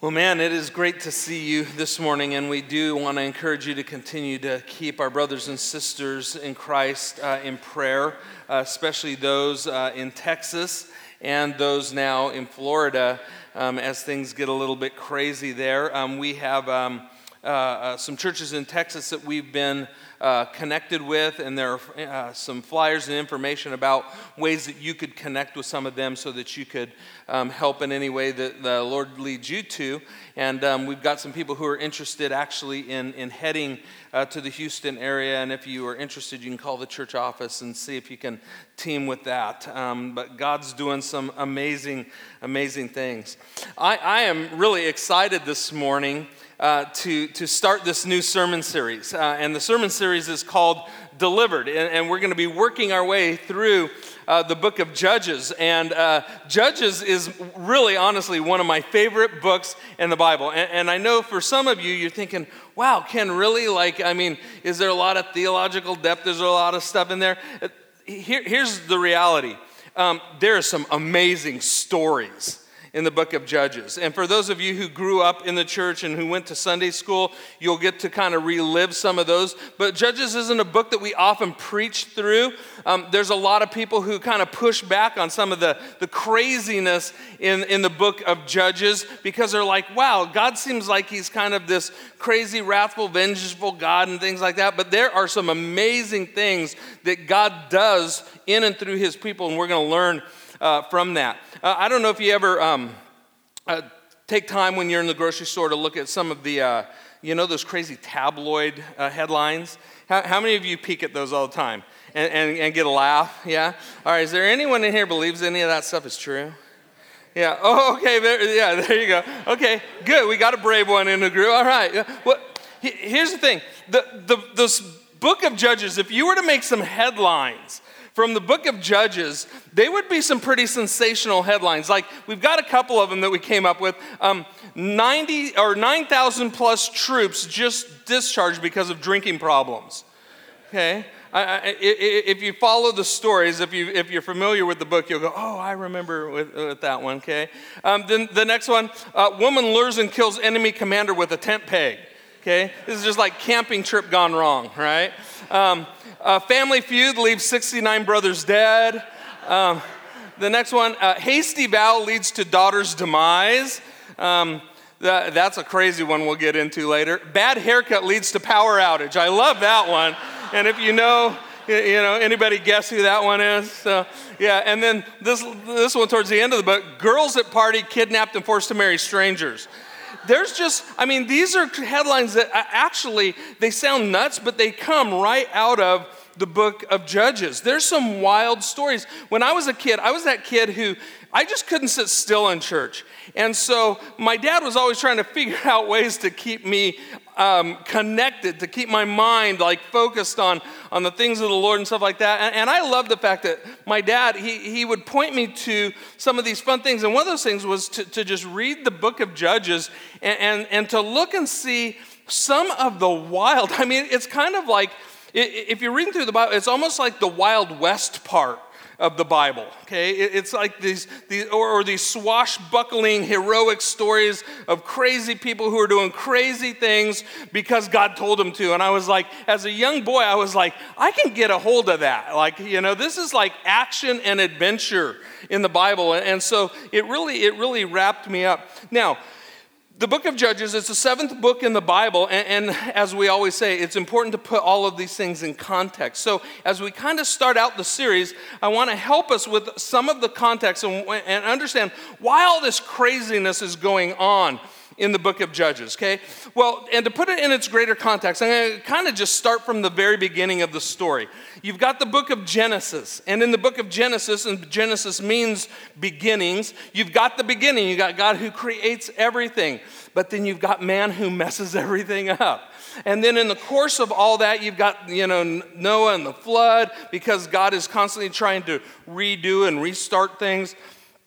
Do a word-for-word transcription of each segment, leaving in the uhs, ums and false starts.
Well, man, it is great to see you this morning, and we do want to encourage you to continue to keep our brothers and sisters in Christ uh, in prayer, uh, especially those uh, in Texas and those now in Florida um, as things get a little bit crazy there. Um, we have um, uh, uh, some churches in Texas that we've been Uh, connected with, and there are uh, some flyers and information about ways that you could connect with some of them so that you could um, help in any way that the Lord leads you to. And um, we've got some people who are interested actually in, in heading uh, to the Houston area, and if you are interested, you can call the church office and see if you can team with that. Um, but God's doing some amazing, amazing things. I, I am really excited this morning Uh, to, to start this new sermon series. Uh, and the sermon series is called Delivered. And, and we're going to be working our way through uh, the book of Judges. And uh, Judges is really, honestly, one of my favorite books in the Bible. And, and I know for some of you, you're thinking, wow, Ken, really? Like, I mean, is there a lot of theological depth? Is there a lot of stuff in there? Here, here's the reality. Um, there are some amazing stories in the book of Judges. And for those of you who grew up in the church and who went to Sunday school, you'll get to kind of relive some of those. But Judges isn't a book that we often preach through. Um, there's a lot of people who kind of push back on some of the, the craziness in, in the book of Judges because they're like, wow, God seems like he's kind of this crazy, wrathful, vengeful God and things like that. But there are some amazing things that God does in and through his people, and we're going to learn Uh, from that. Uh, I don't know if you ever um, uh, take time when you're in the grocery store to look at some of the, uh, you know, those crazy tabloid uh, headlines. How, how many of you peek at those all the time and, and, and get a laugh? Yeah? All right, is there anyone in here believes any of that stuff is true? Yeah, oh, okay, there, yeah, there you go. Okay, good, we got a brave one in the group. All right, well, here's the thing. The, the, this book of Judges, if you were to make some headlines from the book of Judges, they would be some pretty sensational headlines. Like, we've got a couple of them that we came up with. Um, ninety or nine thousand plus troops just discharged because of drinking problems. Okay? I, I, if you follow the stories, if, you, if you're familiar with the book, you'll go, oh, I remember with, with that one, okay? Um, then the next one, uh, woman lures and kills enemy commander with a tent peg. Okay? This is just like camping trip gone wrong, right? Um, Uh, Family Feud leaves sixty-nine brothers dead. Um, the next one, uh, hasty vow leads to daughter's demise. Um, that, that's a crazy one we'll get into later. Bad haircut leads to power outage. I love that one. And if you know, you know, anybody guess who that one is? So, yeah, and then this, this one towards the end of the book, girls at party kidnapped and forced to marry strangers. There's just, I mean, these are headlines that actually, they sound nuts, but they come right out of the book of Judges. There's some wild stories. When I was a kid, I was that kid who, I just couldn't sit still in church. And so my dad was always trying to figure out ways to keep me um, connected, to keep my mind like focused on, on the things of the Lord and stuff like that. And, and I love the fact that my dad, he, he would point me to some of these fun things. And one of those things was to, to just read the book of Judges and, and, and to look and see some of the wild, I mean, it's kind of like, if you're reading through the Bible, it's almost like the Wild West part of the Bible, okay? It's like these, these or, or these swashbuckling, heroic stories of crazy people who are doing crazy things because God told them to. And I was like, as a young boy, I was like, I can get a hold of that. Like, you know, this is like action and adventure in the Bible. And so it really, it really wrapped me up. Now, the book of Judges, it's the seventh book in the Bible, and, and as we always say, it's important to put all of these things in context. So as we kind of start out the series, I want to help us with some of the context and, and understand why all this craziness is going on in the book of Judges, okay? Well, and to put it in its greater context, I'm going to kind of just start from the very beginning of the story. You've got the book of Genesis, and in the book of Genesis, and Genesis means beginnings, you've got the beginning, you got God who creates everything, but then you've got man who messes everything up. And then in the course of all that, you've got, you know, Noah and the flood, because God is constantly trying to redo and restart things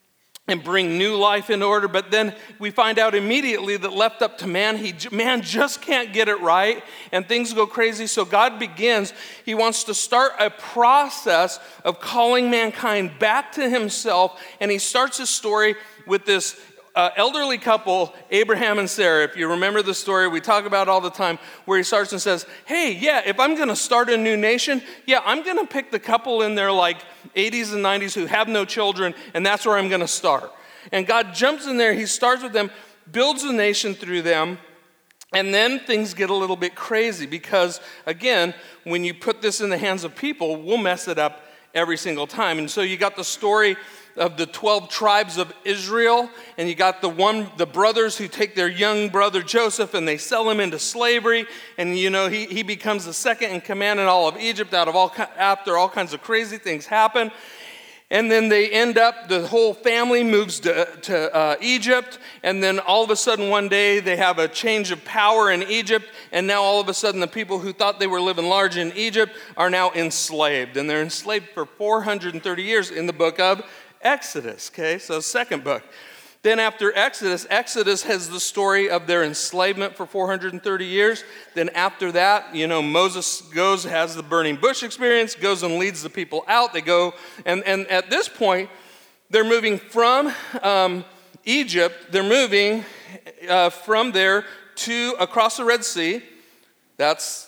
and bring new life into order. But then we find out immediately that left up to man, he man just can't get it right, and things go crazy. So God begins, he wants to start a process of calling mankind back to himself, and he starts his story with this uh, elderly couple, Abraham and Sarah, if you remember the story, we talk about it all the time, where he starts and says, hey, yeah, if I'm going to start a new nation, yeah, I'm going to pick the couple in their like eighties and nineties who have no children, and that's where I'm going to start. And God jumps in there, he starts with them, builds a nation through them, and then things get a little bit crazy because, again, when you put this in the hands of people, we'll mess it up every single time. And so you got the story of the twelve tribes of Israel, and you got the one, the brothers who take their young brother Joseph and they sell him into slavery, and you know he, he becomes the second in command in all of Egypt out of all after all kinds of crazy things happen. And then they end up, the whole family moves to, to uh, Egypt, and then all of a sudden one day they have a change of power in Egypt, and now all of a sudden the people who thought they were living large in Egypt are now enslaved, and they're enslaved for four hundred thirty years in the book of Exodus, okay, so second book. Then after Exodus, Exodus has the story of their enslavement for four hundred thirty years. Then after that, you know, Moses goes, has the burning bush experience, goes and leads the people out. They go, and, and at this point, they're moving from um, Egypt, they're moving uh, from there to across the Red Sea. That's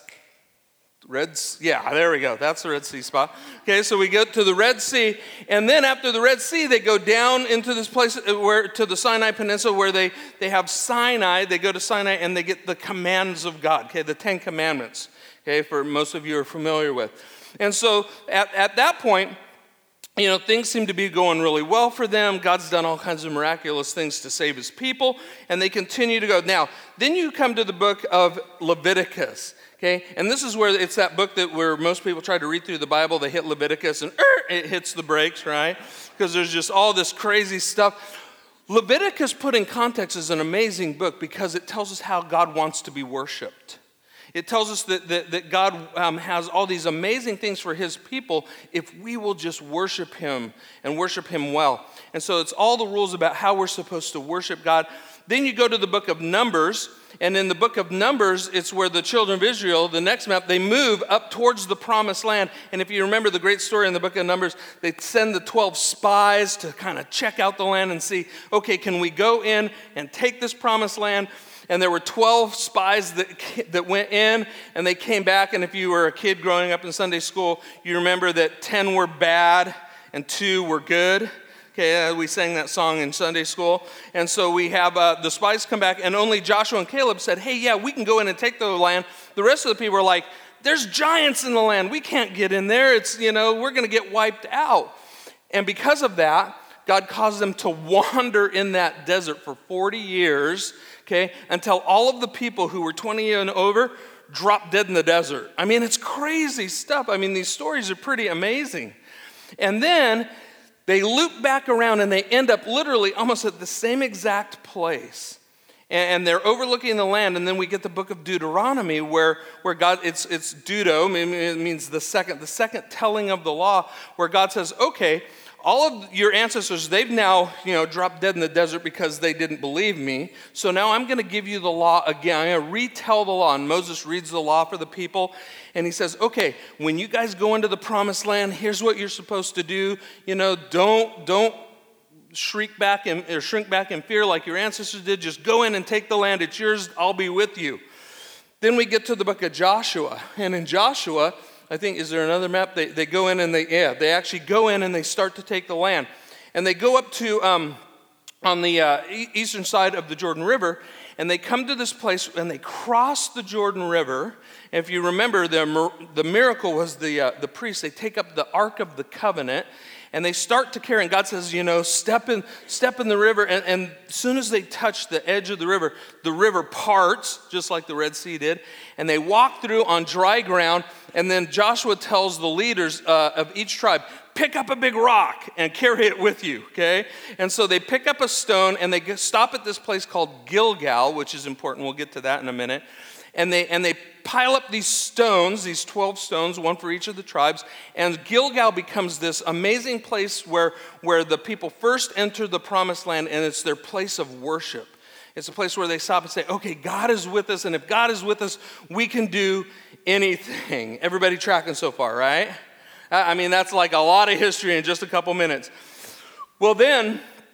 Red, yeah, there we go. That's the Red Sea spot. Okay, so we go to the Red Sea, and then after the Red Sea, they go down into this place where to the Sinai Peninsula, where they they have Sinai. They go to Sinai and they get the commands of God. Okay, the Ten Commandments. Okay, for most of you are familiar with, and so at at that point, you know, things seem to be going really well for them. God's done all kinds of miraculous things to save his people, and they continue to go. Now, then you come to the book of Leviticus. Okay, and this is where it's that book that where most people try to read through the Bible, they hit Leviticus and er, it hits the brakes, right? Because there's just all this crazy stuff. Leviticus, put in context, is an amazing book because it tells us how God wants to be worshiped. It tells us that, that, that God um, has all these amazing things for his people if we will just worship him and worship him well. And so it's all the rules about how we're supposed to worship God. Then you go to the book of Numbers, and in the book of Numbers, it's where the children of Israel, the next map, they move up towards the promised land. And if you remember the great story in the book of Numbers, they send the twelve spies to kind of check out the land and see, okay, can we go in and take this promised land? And there were twelve spies that, that went in, and they came back. And if you were a kid growing up in Sunday school, you remember that ten were bad and two were good. Okay, uh, we sang that song in Sunday school. And so we have uh, the spies come back, and only Joshua and Caleb said, hey, yeah, we can go in and take the land. The rest of the people are like, there's giants in the land. We can't get in there. It's, you know, we're going to get wiped out. And because of that, God caused them to wander in that desert for forty years, okay, until all of the people who were twenty and over dropped dead in the desert. I mean, it's crazy stuff. I mean, these stories are pretty amazing. And then they loop back around and they end up literally almost at the same exact place. And they're overlooking the land, and then we get the book of Deuteronomy where, where God, it's it's Deuto, it means the second, the second telling of the law, where God says, okay, all of your ancestors, they've now, you know, dropped dead in the desert because they didn't believe me. So now I'm going to give you the law again. I'm going to retell the law. And Moses reads the law for the people. And he says, okay, when you guys go into the promised land, here's what you're supposed to do. You know, don't, don't shrink back in, or shrink back in fear like your ancestors did. Just go in and take the land. It's yours. I'll be with you. Then we get to the book of Joshua. And in Joshua, I think, is there another map? They they go in and they, yeah, they actually go in and they start to take the land. And they go up to, um, on the uh, eastern side of the Jordan River, and they come to this place and they cross the Jordan River. And if you remember, the, the miracle was the, uh, the priests, they take up the Ark of the Covenant, and they start to carry, and God says, you know, step in, step in the river, and, and as soon as they touch the edge of the river, the river parts, just like the Red Sea did, and they walk through on dry ground, and then Joshua tells the leaders uh, of each tribe, pick up a big rock and carry it with you, okay? And so they pick up a stone, and they stop at this place called Gilgal, which is important. We'll get to that in a minute. And they and they pile up these stones, these twelve stones, one for each of the tribes, and Gilgal becomes this amazing place where, where the people first enter the promised land, and it's their place of worship. It's a place where they stop and say, okay, God is with us, and if God is with us, we can do anything. Everybody tracking so far, right? I mean, that's like a lot of history in just a couple minutes. Well, then,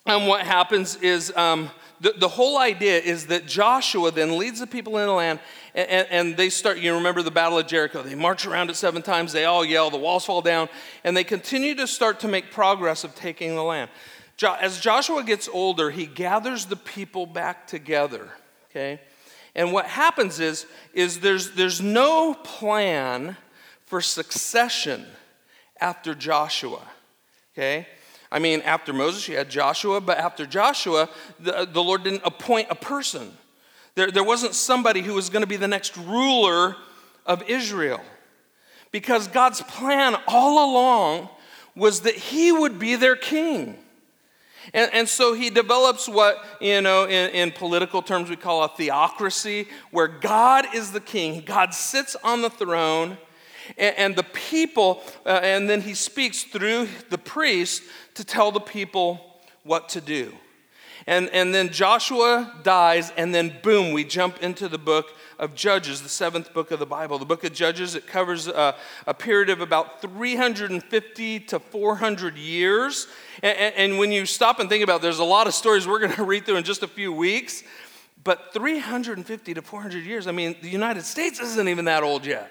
And what happens is um, the, the whole idea is that Joshua then leads the people in the land, and, and, and they start, you remember the Battle of Jericho. They march around it seven times, they all yell, the walls fall down, and they continue to start to make progress of taking the land. Jo- as Joshua gets older, he gathers the people back together, okay? And what happens is, is there's, there's no plan for succession after Joshua, okay? I mean, after Moses, you had Joshua, but after Joshua, the, the Lord didn't appoint a person. There, there wasn't somebody who was going to be the next ruler of Israel. Because God's plan all along was that he would be their king. And, and so he develops what, you know, in, in political terms we call a theocracy, where God is the king. God sits on the throne, and, and the people, uh, and then he speaks through the priest to tell the people what to do. And, and then Joshua dies, and then boom, we jump into the book of Judges, the seventh book of the Bible. The book of Judges, it covers a, a period of about three hundred fifty to four hundred years. And, and, and when you stop and think about it, there's a lot of stories we're going to read through in just a few weeks. But three hundred fifty to four hundred years, I mean, the United States isn't even that old yet.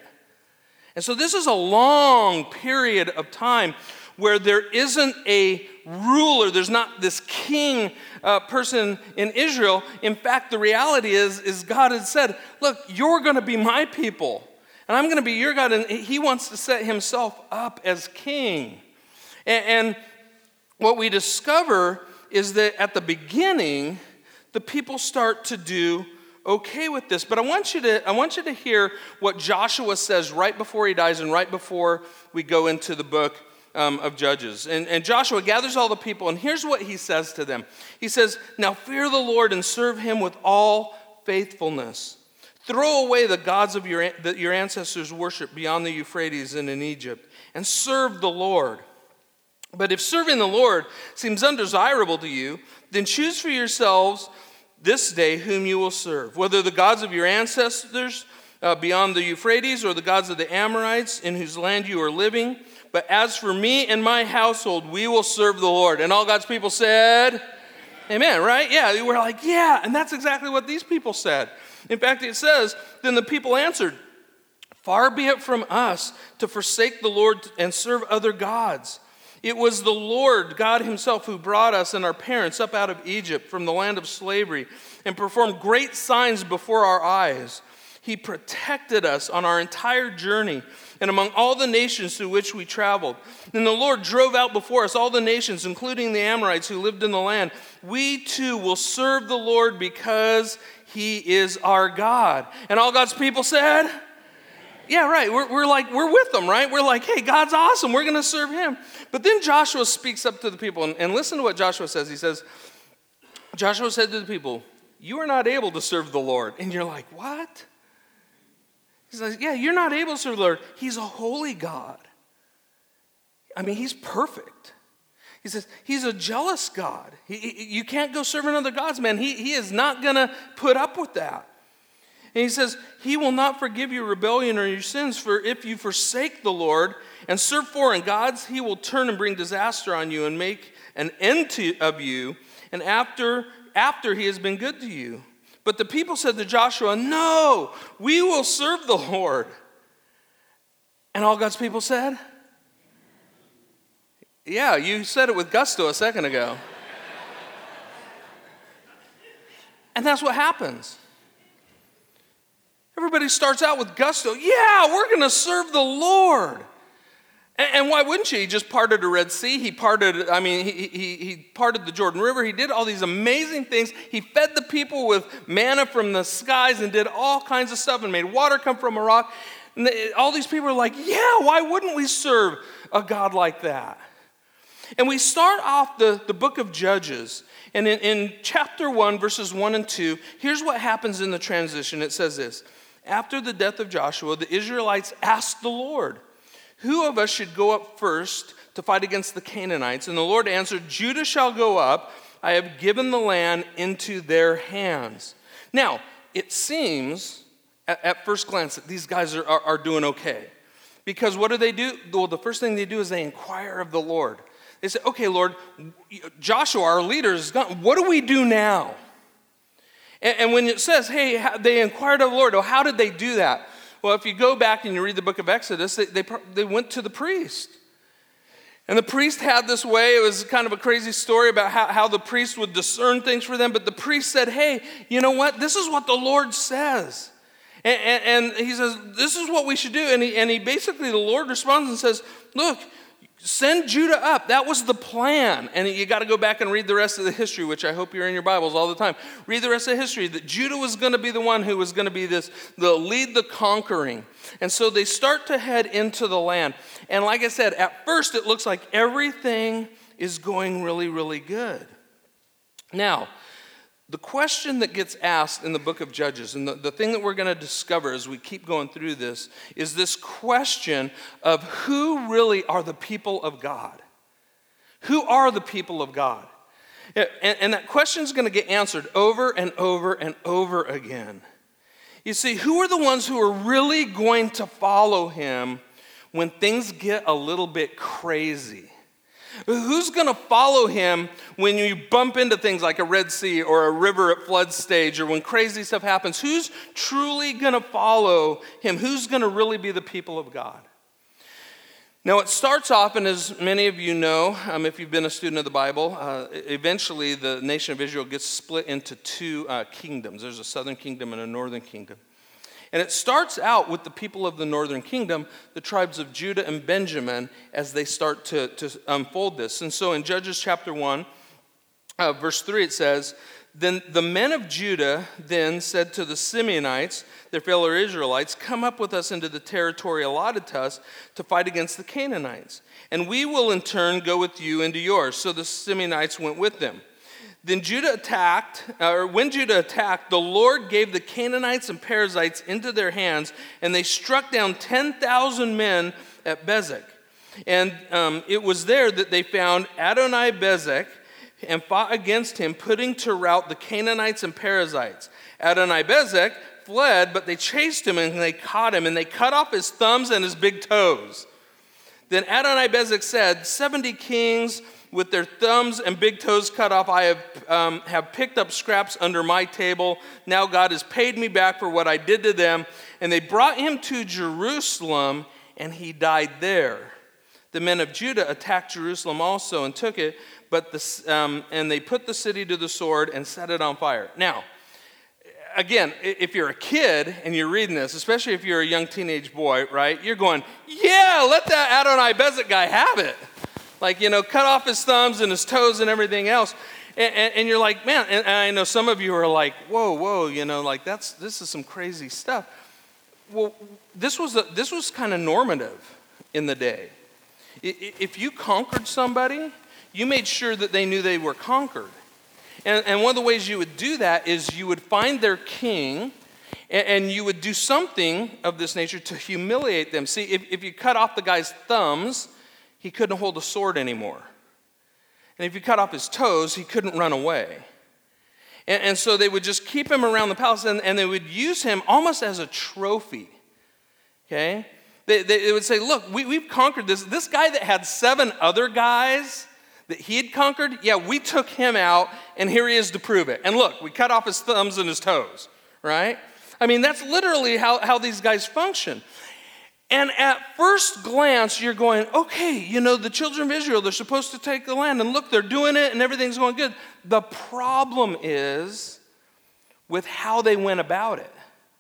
And so this is a long period of time where there isn't a ruler, there's not this king uh, person in Israel. In fact, the reality is, is God has said, look, you're going to be my people, and I'm going to be your God, and he wants to set himself up as king. And, and what we discover is that at the beginning, the people start to do okay with this. But I want you to, I want you to hear what Joshua says right before he dies and right before we go into the book Um, of Judges. And, and Joshua gathers all the people, and here's what he says to them. He says, now fear the Lord and serve him with all faithfulness. Throw away the gods of your, that your ancestors worshiped beyond the Euphrates and in Egypt, and serve the Lord. But if serving the Lord seems undesirable to you, then choose for yourselves this day whom you will serve, whether the gods of your ancestors uh, beyond the Euphrates or the gods of the Amorites in whose land you are living. But as for me and my household, we will serve the Lord. And all God's people said, amen, right? Yeah, we're like, yeah, and that's exactly what these people said. In fact, it says, then the people answered, far be it from us to forsake the Lord and serve other gods. It was the Lord, God himself, who brought us and our parents up out of Egypt from the land of slavery and performed great signs before our eyes. He protected us on our entire journey and among all the nations through which we traveled. And the Lord drove out before us all the nations, including the Amorites who lived in the land. We too will serve the Lord because he is our God. And all God's people said, yeah, right. We're, we're like, we're with them, right? We're like, hey, God's awesome. We're going to serve him. But then Joshua speaks up to the people, and, and listen to what Joshua says. He says, Joshua said to the people, you are not able to serve the Lord. And you're like, what? He says, yeah, you're not able to serve the Lord. He's a holy God. I mean, he's perfect. He says, he's a jealous God. He, he, you can't go serving other gods, man. He, he is not going to put up with that. And he says, he will not forgive your rebellion or your sins, for if you forsake the Lord and serve foreign gods, he will turn and bring disaster on you and make an end to, of you, and after, after he has been good to you. But the people said to Joshua, no, we will serve the Lord. And all God's people said, yeah, you said it with gusto a second ago. And that's what happens. Everybody starts out with gusto. Yeah, we're going to serve the Lord. And, and why wouldn't you? He just parted the Red Sea. He parted, I mean, he, he, he parted the Jordan River. He did all these amazing things. He fed the people with manna from the skies and did all kinds of stuff and made water come from a rock. And they, all these people are like, yeah, why wouldn't we serve a God like that? And we start off the, the book of Judges. And in, in chapter one, verses one and two, here's what happens in the transition. It says this. After the death of Joshua, the Israelites asked the Lord, who of us should go up first to fight against the Canaanites? And the Lord answered, Judah shall go up. I have given the land into their hands. Now, it seems at, at first glance that these guys are, are, are doing okay. Because what do they do? Well, the first thing they do is they inquire of the Lord. They said, okay, Lord, Joshua, our leader, is gone. What do we do now? And, and when it says, hey, they inquired of the Lord, well, how did they do that? Well, if you go back and you read the book of Exodus, they, they, they went to the priest. And the priest had this way. It was kind of a crazy story about how, how the priest would discern things for them. But the priest said, hey, you know what? This is what the Lord says. And, and, and he says, this is what we should do. And he, and he basically, the Lord responds and says, look, send Judah up. That was the plan. And you got to go back and read the rest of the history, which I hope you're in your Bibles all the time. Read the rest of the history, that Judah was going to be the one who was going to be this, the lead the conquering. And so they start to head into the land. And like I said, at first it looks like everything is going really, really good. Now, the question that gets asked in the book of Judges, and the, the thing that we're going to discover as we keep going through this, is this question of who really are the people of God? Who are the people of God? And, and that question is going to get answered over and over and over again. You see, who are the ones who are really going to follow him when things get a little bit crazy? Who's going to follow him when you bump into things like a Red Sea or a river at flood stage or when crazy stuff happens? Who's truly going to follow him? Who's going to really be the people of God? Now, it starts off, and as many of you know, um, if you've been a student of the Bible, uh, eventually the nation of Israel gets split into two uh, kingdoms. There's a southern kingdom and a northern kingdom. And it starts out with the people of the northern kingdom, the tribes of Judah and Benjamin, as they start to, to unfold this. And so in Judges chapter one, uh, verse three, it says, then the men of Judah then said to the Simeonites, their fellow Israelites, come up with us into the territory allotted to us to fight against the Canaanites. And we will in turn go with you into yours. So the Simeonites went with them. Then Judah attacked, or when Judah attacked, the Lord gave the Canaanites and Perizzites into their hands, and they struck down ten thousand men at Bezek. And um, it was there that they found Adoni-Bezek and fought against him, putting to rout the Canaanites and Perizzites. Adoni-Bezek fled, but they chased him and they caught him, and they cut off his thumbs and his big toes. Then Adoni-Bezek said, seventy kings with their thumbs and big toes cut off, I have, um, have picked up scraps under my table. Now God has paid me back for what I did to them. And they brought him to Jerusalem, and he died there. The men of Judah attacked Jerusalem also and took it, but the, um, and they put the city to the sword and set it on fire. Now, again, if you're a kid and you're reading this, especially if you're a young teenage boy, right, you're going, yeah, let that Adoni-Bezek guy have it. Like, you know, cut off his thumbs and his toes and everything else. And, and, and you're like, man, and I know some of you are like, whoa, whoa, you know, like that's this is some crazy stuff. Well, this was a, this was kind of normative in the day. If you conquered somebody, you made sure that they knew they were conquered. And, and one of the ways you would do that is you would find their king, and, and you would do something of this nature to humiliate them. See, if, if you cut off the guy's thumbs, he couldn't hold a sword anymore. And if you cut off his toes, he couldn't run away. And, and so they would just keep him around the palace, and, and they would use him almost as a trophy. Okay? They, they, they would say, look, we, we've conquered this. This guy that had seven other guys that he had conquered, yeah, we took him out, and here he is to prove it. And look, we cut off his thumbs and his toes, right? I mean, that's literally how, how these guys function. And at first glance, you're going, okay, you know, the children of Israel, they're supposed to take the land. And look, they're doing it and everything's going good. The problem is with how they went about it.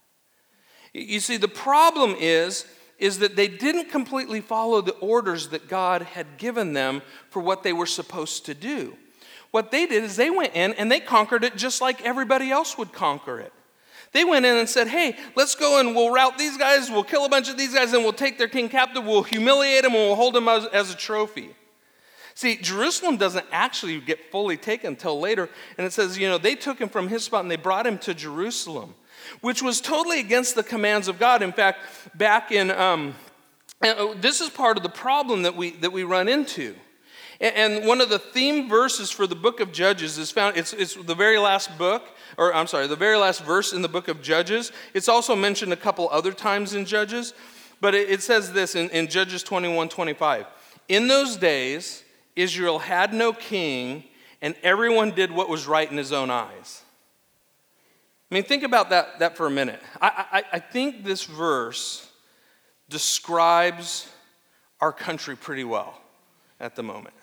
You see, the problem is, is that they didn't completely follow the orders that God had given them for what they were supposed to do. What they did is they went in and they conquered it just like everybody else would conquer it. They went in and said, hey, let's go and we'll rout these guys, we'll kill a bunch of these guys, and we'll take their king captive, we'll humiliate them, and we'll hold them as, as a trophy. See, Jerusalem doesn't actually get fully taken until later, and it says, you know, they took him from his spot and they brought him to Jerusalem, which was totally against the commands of God. In fact, back in, um, this is part of the problem that we that we run into. And one of the theme verses for the book of Judges is found, it's, it's the very last book, or I'm sorry, the very last verse in the book of Judges. It's also mentioned a couple other times in Judges, but it, it says this in, in Judges twenty-one twenty-five. In those days, Israel had no king, and everyone did what was right in his own eyes. I mean, think about that, that for a minute. I, I, I think this verse describes our country pretty well at the moment.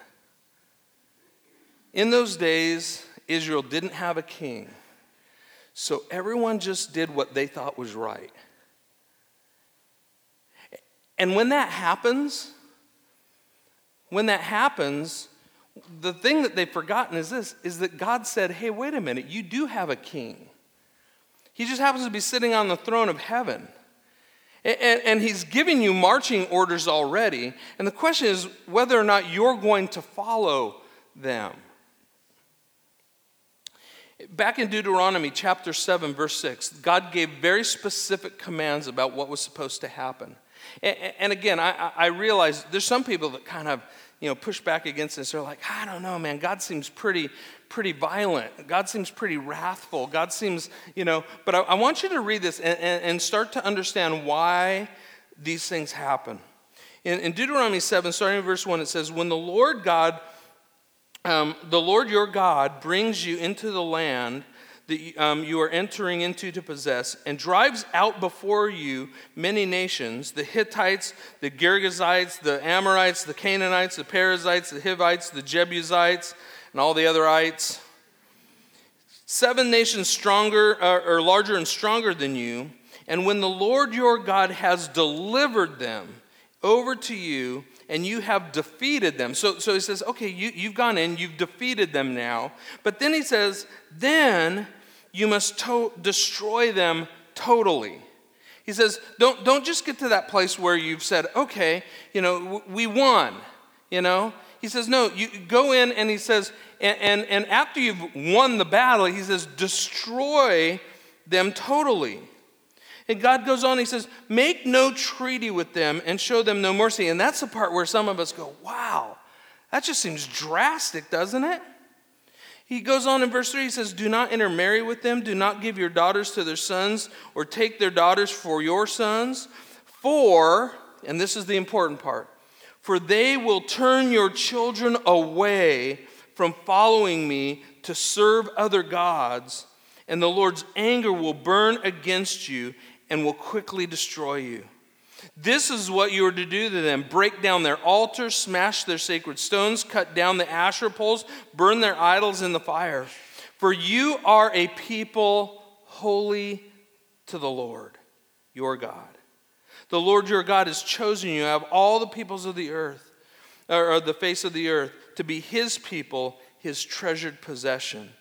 In those days, Israel didn't have a king, so everyone just did what they thought was right. And when that happens, when that happens, the thing that they've forgotten is this, is that God said, hey, wait a minute, you do have a king. He just happens to be sitting on the throne of heaven. And, and he's giving you marching orders already. And the question is whether or not you're going to follow them. Back in Deuteronomy chapter seven, verse six, God gave very specific commands about what was supposed to happen. And, and again, I, I realize there's some people that kind of, you know, push back against this. They're like, I don't know, man. God seems pretty, pretty violent. God seems pretty wrathful. God seems, you know. But I, I want you to read this and, and, and start to understand why these things happen. In, in Deuteronomy seven, starting in verse one, it says, when the Lord God, um, the Lord your God brings you into the land that um, you are entering into to possess, and drives out before you many nations, the Hittites, the Girgashites, the Amorites, the Canaanites, the Perizzites, the Hivites, the Jebusites, and all the other ites. Seven nations stronger uh, or larger and stronger than you, and when the Lord your God has delivered them over to you, and you have defeated them. So, so he says, okay, you, you've gone in, you've defeated them now. But then he says, then you must to- destroy them totally. He says, don't, don't just get to that place where you've said, okay, you know, w- we won, you know. He says, no, you go in, and he says, and, and, and after you've won the battle, he says, destroy them totally. And God goes on, he says, make no treaty with them and show them no mercy. And that's the part where some of us go, wow, that just seems drastic, doesn't it? He goes on in verse three, he says, do not intermarry with them, do not give your daughters to their sons, or take their daughters for your sons, for, and this is the important part, for they will turn your children away from following me to serve other gods, and the Lord's anger will burn against you and will quickly destroy you. This is what you are to do to them. Break down their altars, smash their sacred stones, cut down the Asherah poles, burn their idols in the fire. For you are a people holy to the Lord, your God. The Lord your God has chosen you out of all the peoples of the earth, or the face of the earth, to be his people, his treasured possession.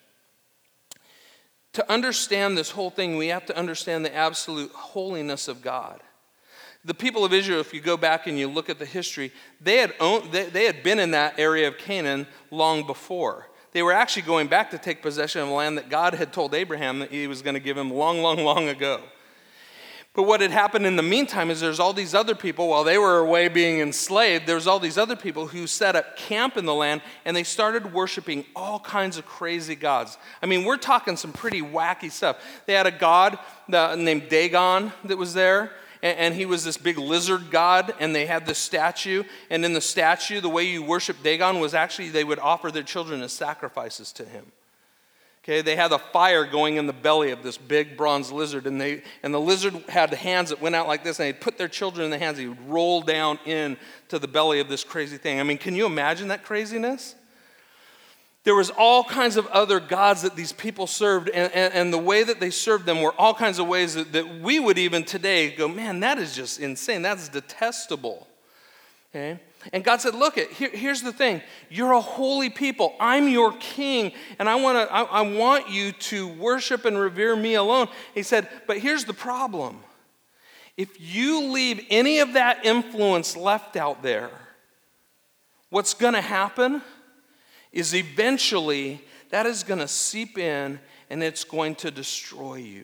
To understand this whole thing, we have to understand the absolute holiness of God. The people of Israel, if you go back and you look at the history, they had owned, they, they had been in that area of Canaan long before. They were actually going back to take possession of a land that God had told Abraham that he was going to give him long, long, long ago. But what had happened in the meantime is there's all these other people, while they were away being enslaved, there's all these other people who set up camp in the land, and they started worshiping all kinds of crazy gods. I mean, we're talking some pretty wacky stuff. They had a god uh, named Dagon that was there, and, and he was this big lizard god, and they had this statue, and in the statue, the way you worship Dagon was actually they would offer their children as sacrifices to him. Okay, they had a fire going in the belly of this big bronze lizard, and they and the lizard had hands that went out like this, and they'd put their children in the hands, and he would roll down into the belly of this crazy thing. I mean, can you imagine that craziness? There was all kinds of other gods that these people served, and, and, and the way that they served them were all kinds of ways that, that we would even today go, man, that is just insane. That's detestable. Okay? And God said, look, it, here, here's the thing. You're a holy people. I'm your king, and I, wanna, I, I want you to worship and revere me alone. He said, but here's the problem. If you leave any of that influence left out there, what's going to happen is eventually that is going to seep in, and it's going to destroy you.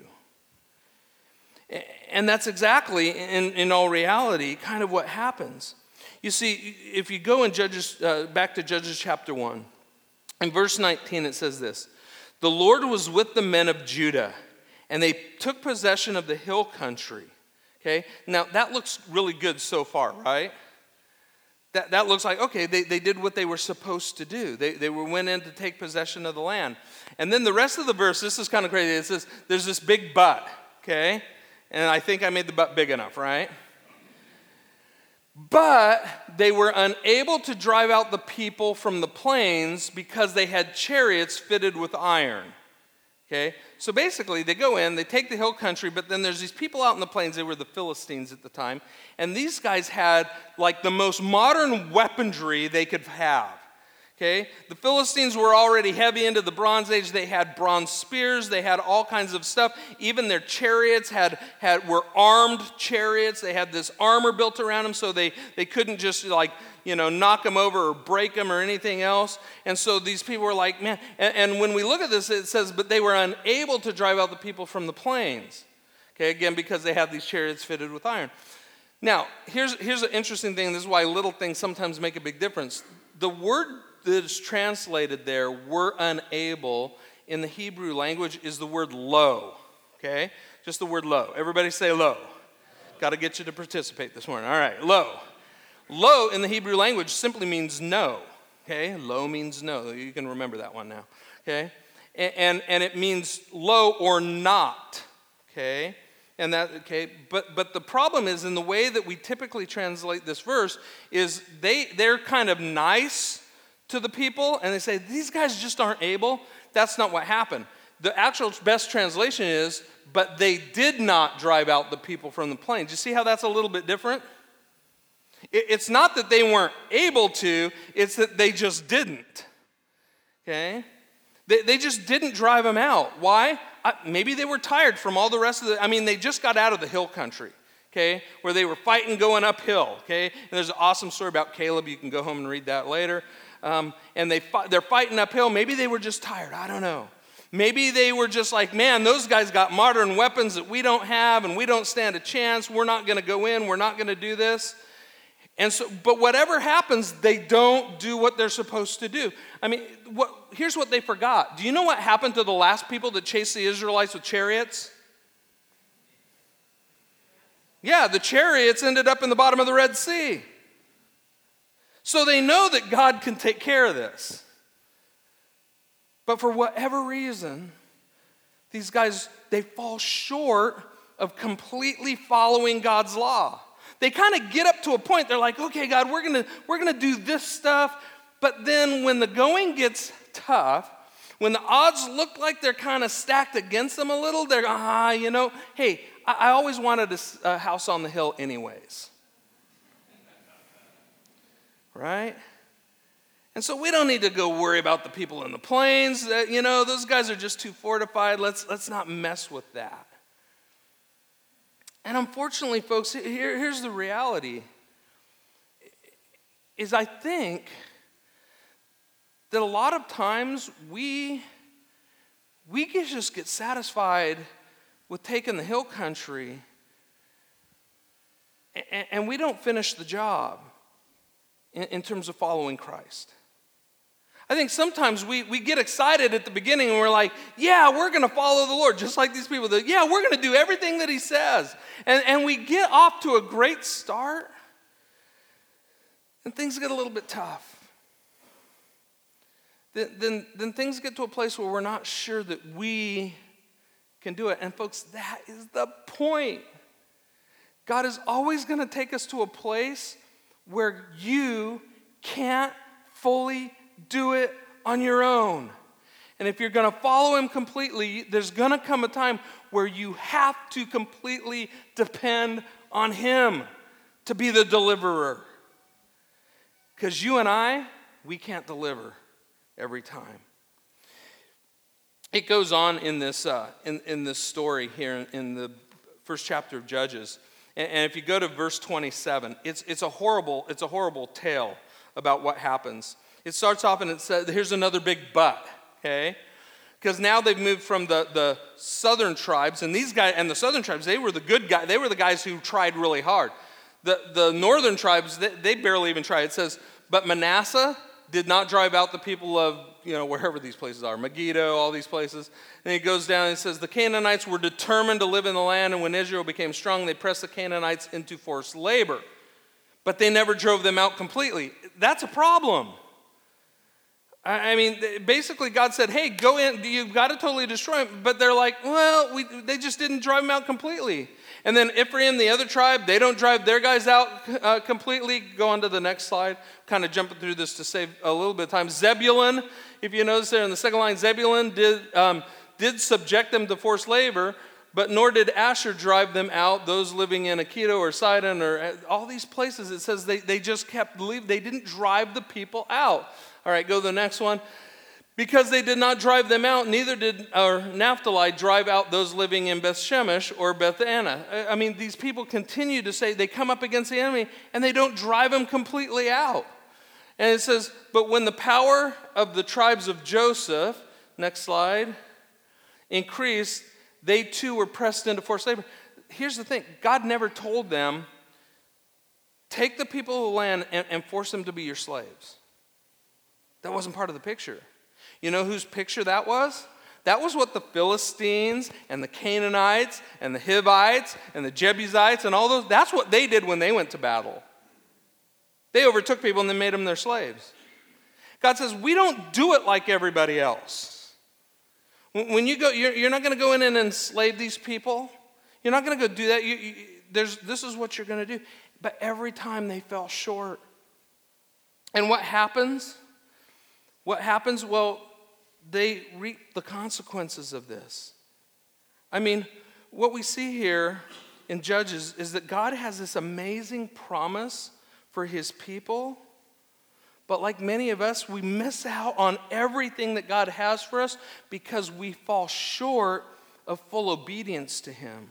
And that's exactly, in, in all reality, kind of what happens. You see, if you go in Judges, uh, back to Judges chapter one, in verse nineteen it says this, the Lord was with the men of Judah, and they took possession of the hill country. Okay, now that looks really good so far, right? that, that looks like, okay, they, they did what they were supposed to do. They, they were, went in to take possession of the land. And then the rest of the verse, this is kind of crazy. It says, there's this big but, okay? And I think I made the but big enough, right? But they were unable to drive out the people from the plains because they had chariots fitted with iron. Okay? So basically, they go in, they take the hill country, but then there's these people out in the plains. They were the Philistines at the time. And these guys had like the most modern weaponry they could have. Okay? The Philistines were already heavy into the Bronze Age. They had bronze spears. They had all kinds of stuff. Even their chariots had, had were armed chariots. They had this armor built around them so they, they couldn't just like, you know, knock them over or break them or anything else. And so these people were like, man, and, and when we look at this, it says, but they were unable to drive out the people from the plains. Okay, again, because they had these chariots fitted with iron. Now, here's, here's an interesting thing. This is why little things sometimes make a big difference. The word that is translated there, were unable, in the Hebrew language is the word lo, okay? Just the word lo. Everybody say lo. Got to get you to participate this morning. All right, lo. Lo in the Hebrew language simply means no, okay? Lo means no. You can remember that one now, okay? And, and, and it means lo or not, okay? And that, okay, but but the problem is in the way that we typically translate this verse is they, they're kind of nice to the people, and they say, these guys just aren't able. That's not what happened. The actual best translation is, but they did not drive out the people from the plains. You see how that's a little bit different? It, it's not that they weren't able to, it's that they just didn't. Okay? They, they just didn't drive them out. Why? I, maybe they were tired from all the rest of the, I mean, they just got out of the hill country. Okay, where they were fighting going uphill, okay? And there's an awesome story about Caleb. You can go home and read that later. Um, and they they're fighting uphill. Maybe they were just tired. I don't know. Maybe they were just like, man, those guys got modern weapons that we don't have, and we don't stand a chance. We're not going to go in. We're not going to do this. And so, but whatever happens, they don't do what they're supposed to do. I mean, what, here's what they forgot. Do you know what happened to the last people that chased the Israelites with chariots? Yeah, the chariots ended up in the bottom of the Red Sea. So they know that God can take care of this. But for whatever reason, these guys, they fall short of completely following God's law. They kind of get up to a point, they're like, okay, God, we're gonna, we're gonna do this stuff. But then when the going gets tough, when the odds look like they're kind of stacked against them a little, they're, ah, you know, hey, I, I always wanted a, a house on the hill anyways. Right? And so we don't need to go worry about the people in the plains. Uh, you know, those guys are just too fortified. Let's, let's not mess with that. And unfortunately, folks, here, here's the reality. Is I think that a lot of times we, we just get satisfied with taking the hill country and, and we don't finish the job in, in terms of following Christ. I think sometimes we, we get excited at the beginning and we're like, yeah, we're going to follow the Lord, just like these people. That, yeah, we're going to do everything that he says. And, and we get off to a great start, and things get a little bit tough. Then, then, then things get to a place where we're not sure that we can do it. And folks, that is the point. God is always going to take us to a place where you can't fully do it on your own. And if you're going to follow him completely, there's going to come a time where you have to completely depend on him to be the deliverer. Because you and I, we can't deliver every time. It goes on in this uh, in, in this story here in, in the first chapter of Judges. And, and if you go to verse twenty-seven, it's it's a horrible, it's a horrible tale about what happens. It starts off and it says, here's another big but, okay? Because now they've moved from the, the southern tribes, and these guys, and the southern tribes, they were the good guys, they were the guys who tried really hard. The, the northern tribes, they, they barely even tried. It says, but Manasseh did not drive out the people of, you know, wherever these places are, Megiddo, all these places. And it goes down and it says, the Canaanites were determined to live in the land, and when Israel became strong, they pressed the Canaanites into forced labor. but they never drove them out completely. That's a problem. I mean, basically God said, hey, go in, you've got to totally destroy them. But they're like, well, we, they just didn't drive them out completely. And then Ephraim, the other tribe, they don't drive their guys out uh, completely. Go on to the next slide. Kind of jumping through this to save a little bit of time. Zebulun, if you notice there in the second line, Zebulun did, um, did subject them to forced labor, but nor did Asher drive them out. Those living in Akito or Sidon or all these places, it says they, they just kept leaving. They didn't drive the people out. All right, go to the next one. Because they did not drive them out, neither did or Naphtali drive out those living in Beth Shemesh or Beth Anna. I mean, these people continue to say they come up against the enemy and they don't drive them completely out. And it says, but when the power of the tribes of Joseph, next slide, increased, they too were pressed into forced labor. Here's the thing, God never told them, take the people of the land and, and force them to be your slaves. That wasn't part of the picture. You know whose picture that was? That was what the Philistines and the Canaanites and the Hivites and the Jebusites and all those, that's what they did when they went to battle. They overtook people and then made them their slaves. God says, we don't do it like everybody else. When you go, you're, you're not going to go in and enslave these people. You're not going to go do that. You, you, there's, this is what you're going to do. But every time they fell short. And what happens? What happens? Well, they reap the consequences of this. I mean, what we see here in Judges is that God has this amazing promise for his people, but like many of us, we miss out on everything that God has for us because we fall short of full obedience to him.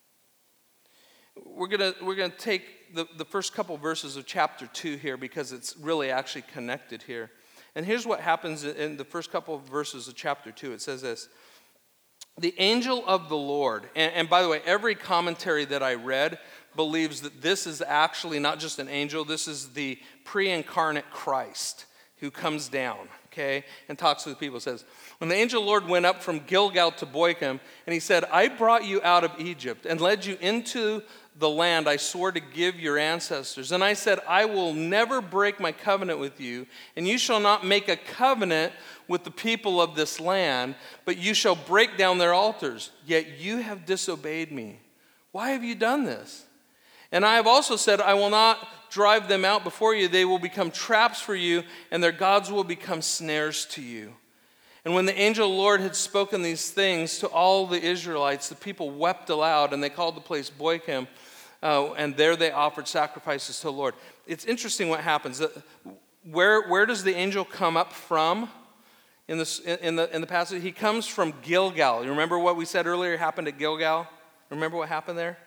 We're gonna, we're gonna take the, the first couple verses of chapter two here because it's really actually connected here. And here's what happens in the first couple of verses of chapter two. It says this, the angel of the Lord, and, and by the way, every commentary that I read believes that this is actually not just an angel, this is the pre-incarnate Christ who comes down, okay, and talks to the people. It says, when the angel of the Lord went up from Gilgal to Bochim, and he said, I brought you out of Egypt and led you into the land I swore to give your ancestors. And I said, I will never break my covenant with you, and you shall not make a covenant with the people of this land, but you shall break down their altars. Yet you have disobeyed me. Why have you done this? And I have also said, I will not drive them out before you. They will become traps for you, and their gods will become snares to you. And when the angel of the Lord had spoken these things to all the Israelites, the people wept aloud, and they called the place Bochim, uh, and there they offered sacrifices to the Lord. It's interesting what happens. Where, where does the angel come up from in, this, in, the, in the passage? He comes from Gilgal. You remember what we said earlier happened at Gilgal? Remember what happened there?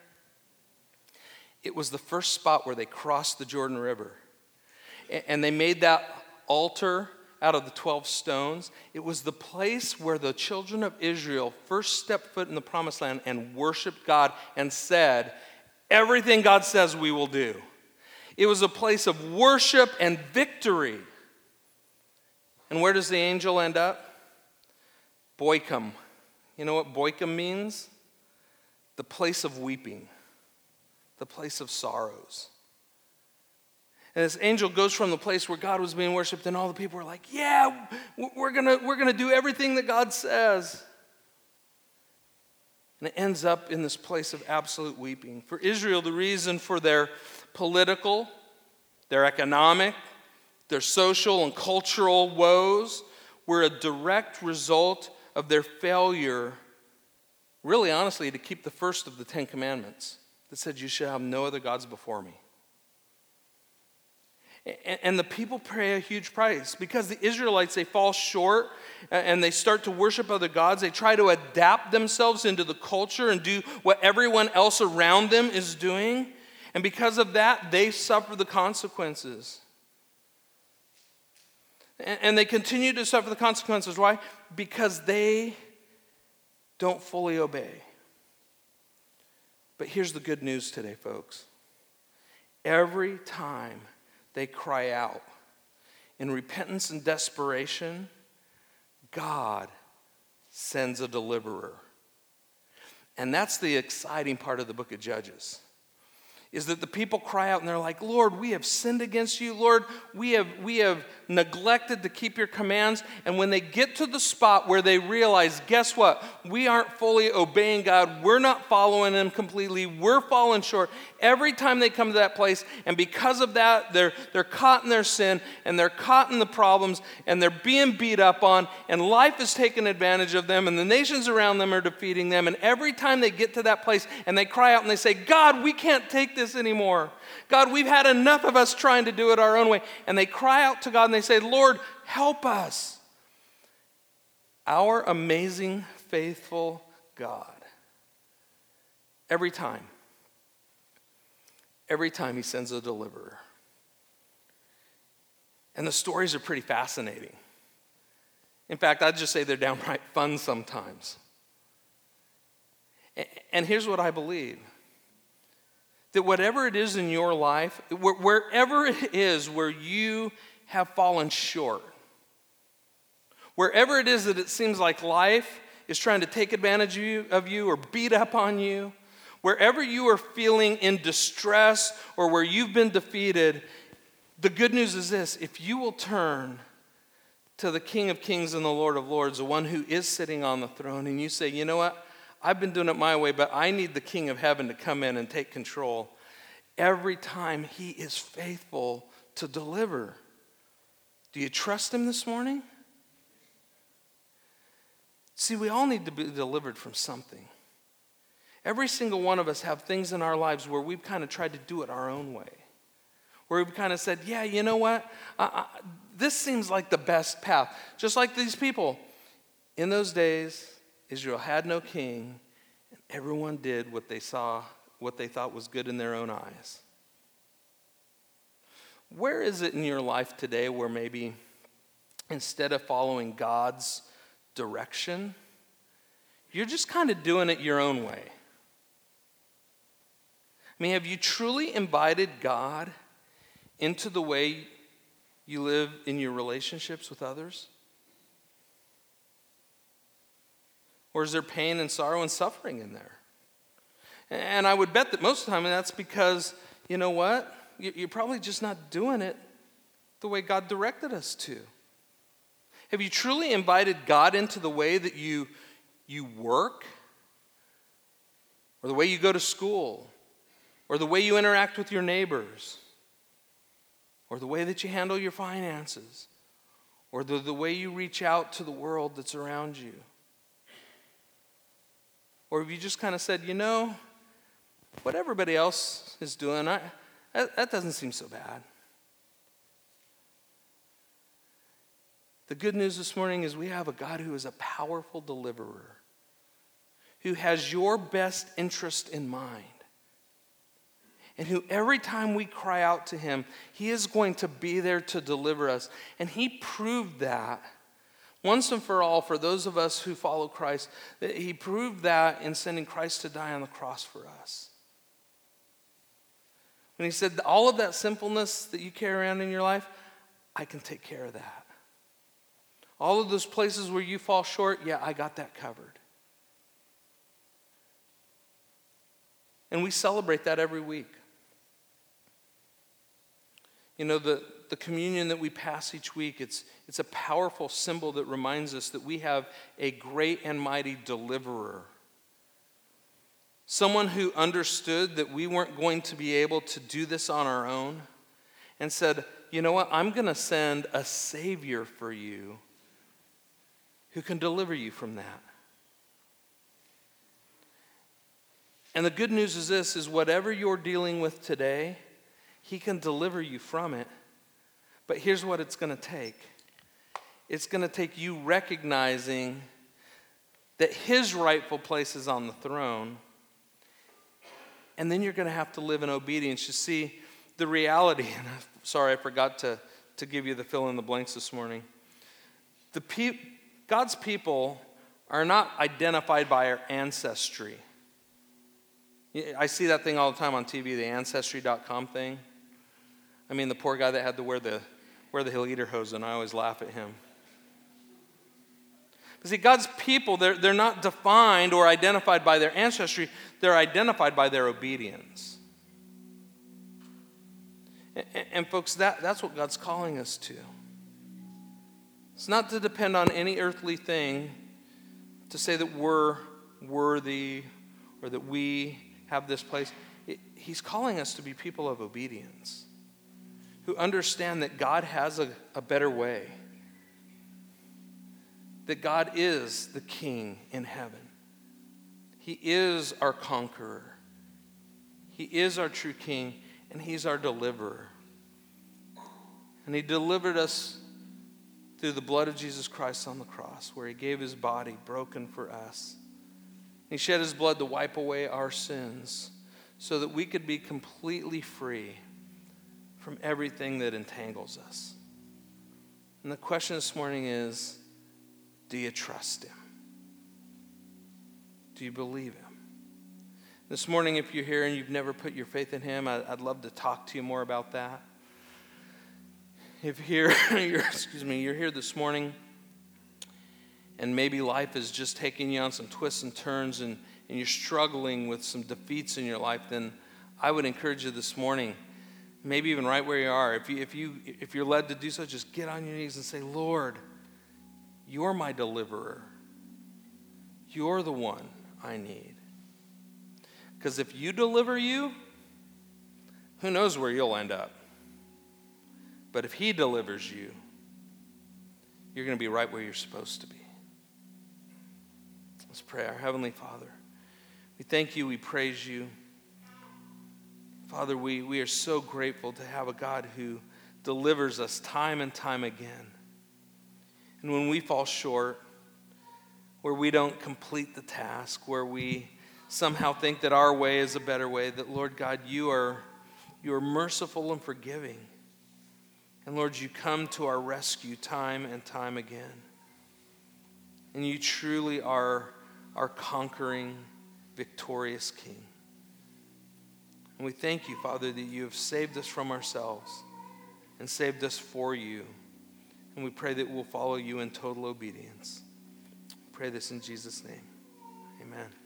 It was the first spot where they crossed the Jordan River. And they made that altar out of the twelve stones. It was the place where the children of Israel first stepped foot in the promised land and worshiped God and said, everything God says we will do. It was a place of worship and victory. And where does the angel end up? Bochim. You know what Bochim means? The place of weeping. The place of sorrows. And this angel goes from the place where God was being worshiped, and all the people were like, yeah, we're gonna, we're gonna do everything that God says. And it ends up in this place of absolute weeping. For Israel, the reason for their political, their economic, their social and cultural woes were a direct result of their failure, really honestly, to keep the first of the Ten Commandments that said, you shall have no other gods before me. And the people pay a huge price because the Israelites, they fall short and they start to worship other gods. They try to adapt themselves into the culture and do what everyone else around them is doing. And because of that, they suffer the consequences. And they continue to suffer the consequences. Why? Because they don't fully obey. But here's the good news today, folks. Every time they cry out in repentance and desperation, God sends a deliverer. And that's the exciting part of the book of Judges. is that the people cry out and they're like, Lord, we have sinned against you. Lord, we have, we have neglected to keep your commands. And when they get to the spot where they realize, guess what? We aren't fully obeying God. We're not following him completely. We're falling short. Every time they come to that place, and because of that, they're, they're caught in their sin, and they're caught in the problems, and they're being beat up on, and life is taking advantage of them, and the nations around them are defeating them. And every time they get to that place, and they cry out and they say, God, we can't take this anymore. God, we've had enough of us trying to do it our own way. And they cry out to God and they say, Lord, help us. Our amazing, faithful God, every time, every time he sends a deliverer. And the stories are pretty fascinating. In fact, I'd just say they're downright fun sometimes. And here's what I believe. That whatever it is in your life, wherever it is where you have fallen short, wherever it is that it seems like life is trying to take advantage of you, of you or beat up on you, wherever you are feeling in distress or where you've been defeated, the good news is this: if you will turn to the King of Kings and the Lord of Lords, the one who is sitting on the throne, and you say, you know what? I've been doing it my way, but I need the King of Heaven to come in and take control. Every time he is faithful to deliver. Do you trust him this morning? See, we all need to be delivered from something. Every single one of us have things in our lives where we've kind of tried to do it our own way. Where we've kind of said, yeah, you know what? I, I, this seems like the best path. Just like these people. In those days, Israel had no king, and everyone did what they saw, what they thought was good in their own eyes. Where is it in your life today where maybe instead of following God's direction, you're just kind of doing it your own way? I mean, have you truly invited God into the way you live in your relationships with others? Or is there pain and sorrow and suffering in there? And I would bet that most of the time that's because, you know what? You're probably just not doing it the way God directed us to. Have you truly invited God into the way that you, you work? Or the way you go to school? Or the way you interact with your neighbors? Or the way that you handle your finances? Or the, the way you reach out to the world that's around you? Or have you just kind of said, you know, what everybody else is doing, I, that, that doesn't seem so bad. The good news this morning is we have a God who is a powerful deliverer, who has your best interest in mind, and who every time we cry out to him, he is going to be there to deliver us. And he proved that once and for all, for those of us who follow Christ, that he proved that in sending Christ to die on the cross for us. When he said, all of that sinfulness that you carry around in your life, I can take care of that. All of those places where you fall short, yeah, I got that covered. And we celebrate that every week. You know, the, the communion that we pass each week, it's, it's a powerful symbol that reminds us that we have a great and mighty deliverer. Someone who understood that we weren't going to be able to do this on our own and said, you know what, I'm going to send a Savior for you who can deliver you from that. And the good news is this, is whatever you're dealing with today, he can deliver you from it. But here's what it's going to take. It's going to take you recognizing that his rightful place is on the throne. And then you're going to have to live in obedience. You see, the reality, and I'm sorry I forgot to, to give you the fill in the blanks this morning. The pe- God's people are not identified by our ancestry. I see that thing all the time on T V, the ancestry dot com thing. I mean, the poor guy that had to wear the wear the Lederhosen, and I always laugh at him. But see, God's people, they're, they're not defined or identified by their ancestry. They're identified by their obedience. And, and folks, that, that's what God's calling us to. It's not to depend on any earthly thing to say that we're worthy or that we have this place. It, he's calling us to be people of obedience who understand that God has a, a better way, that God is the King in heaven. He is our conqueror. He is our true King, and he's our deliverer. And he delivered us through the blood of Jesus Christ on the cross, where he gave his body broken for us. He shed his blood to wipe away our sins so that we could be completely free from everything that entangles us. And the question this morning is, do you trust him? Do you believe him? This morning, if you're here and you've never put your faith in him, I'd love to talk to you more about that. If you're, you're, excuse me, you're here this morning and maybe life is just taking you on some twists and turns and, and you're struggling with some defeats in your life, then I would encourage you this morning, maybe even right where you are, if, you, if, you, if you're led to do so, just get on your knees and say, Lord, you're my deliverer. You're the one I need. Because if you deliver you, who knows where you'll end up. But if he delivers you, you're going to be right where you're supposed to be. Let's pray. Our Heavenly Father, we thank you, we praise you. Father, we, we are so grateful to have a God who delivers us time and time again. And when we fall short, where we don't complete the task, where we somehow think that our way is a better way, that, Lord God, you are, you are merciful and forgiving. And, Lord, you come to our rescue time and time again. And you truly are our conquering, victorious King. And we thank you, Father, that you have saved us from ourselves and saved us for you. And we pray that we'll follow you in total obedience. We pray this in Jesus' name. Amen.